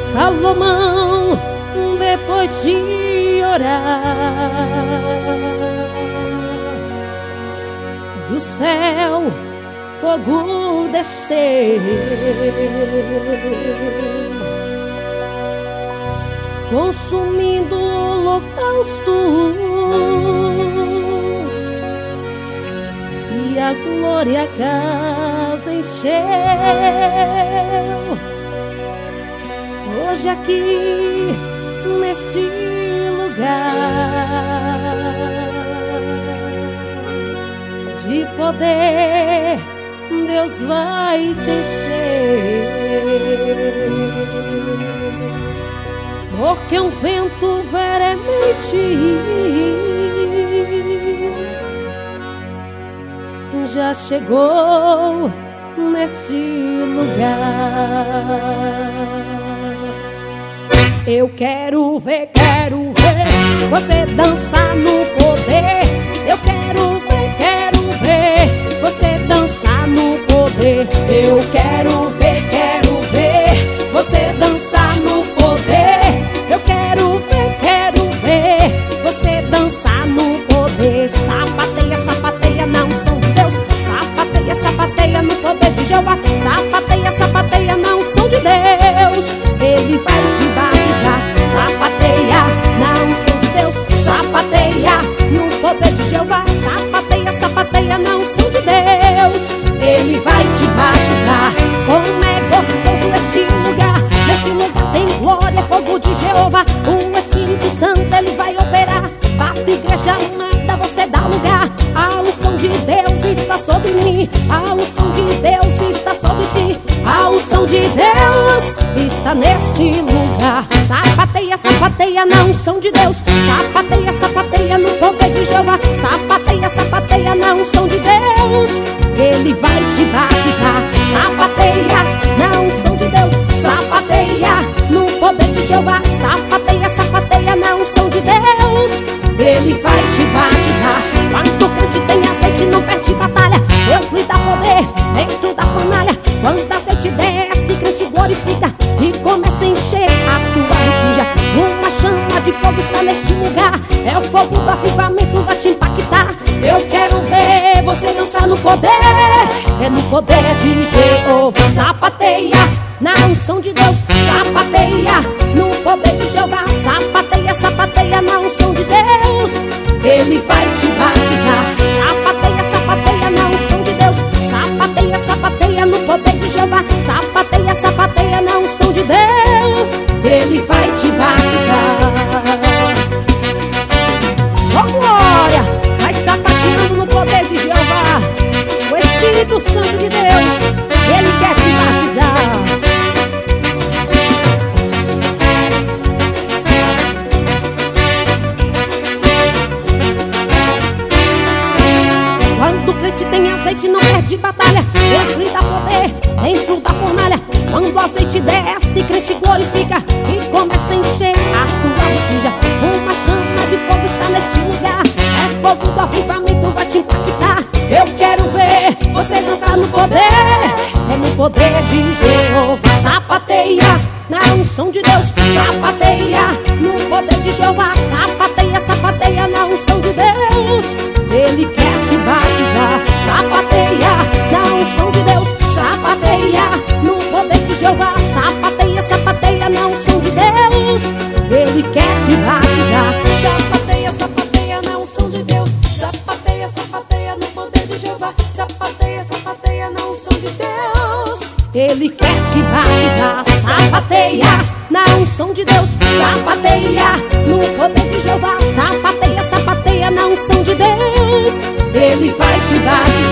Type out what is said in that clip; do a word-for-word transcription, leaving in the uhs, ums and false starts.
Salomão, depois de orar, do céu fogo desceu, consumindo o holocausto, e a glória a casa encheu. Hoje aqui nesse lugar de poder, Deus vai te encher, porque um vento veemente já chegou neste lugar. Eu quero ver, quero ver você dançar no poder. Eu quero ver, quero ver você dançar no poder. Eu quero ver, quero ver você dançar no poder. Eu quero ver, quero ver você dançar no poder. Sapateia, sapateia na unção de Deus. Sapateia, sapateia no poder de Jeová. Sapateia, sapateia na unção de Deus. Ele vai te batizar. Sapateia na unção de Deus. Sapateia no poder de Jeová. Sapateia, sapateia na unção de Deus. Ele vai te batizar. Como é gostoso neste lugar. Neste lugar tem glória, fogo de Jeová. O Espírito Santo ele vai operar. Basta igreja amada, você dá lugar. A unção de Deus está sobre mim. A unção de Deus está sobre ti. A unção de Deus está neste lugar. Sapateia, sapateia na unção de Deus. Sapateia, sapateia no poder de Jeová. Sapateia, sapateia na unção de Deus. Ele vai te batizar. Sapateia na unção de Deus. Sapateia no poder de Jeová. Sapateia, sapateia na unção de Deus. Ele vai te batizar. Quando o crente tem azeite, não perde batalha. Deus lhe dá poder dentro da fornalha. Quando azeite desce, crente glorifica e começa a encher a sua botija. Uma chama de fogo está neste lugar. É o fogo do avivamento, vai te impactar. Eu quero ver você dançar no poder. É no poder de Jeová. Sapateia na unção de Deus. Sapateia no poder de Jeová. Sapateia, sapateia na unção de Deus. Ele vai te batizar. Sapateia, sapateia na unção de Deus. Sapateia, sapateia no poder de Jeová. Sapateia, sapateia na unção de Deus. Ele vai te batizar. Oh glória! Vai sapateando no poder de Jeová. O Espírito Santo de Deus, ele quer te batizar. Quando o crente tem azeite, não perde batalha. Deus lhe dá poder dentro da fornalha. Quando o azeite desce, crente glorifica e começa a encher a sua botija. Uma chama de fogo está neste lugar. É fogo do avivamento, vai te impactar. Eu quero ver você dançar no poder. É no poder de Jeová. Sapateia na unção de Deus. Sapateia no poder de Jeová. Sapateia, sapateia na unção de Deus. Ele quer te batizar. Sapateia na unção de Deus. Sapateia no poder de Jeová. Sapateia, sapateia na unção de Deus. Ele quer te batizar. Sapateia, sapateia na unção de Deus. Sapateia, sapateia no poder de Jeová. Sapateia, sapateia na unção de Deus. Ele quer te batizar. Sapateia na unção de Deus. Sapateia no poder de Jeová. Sapateia, sapateia na unção de Deus. Ele vai te batizar.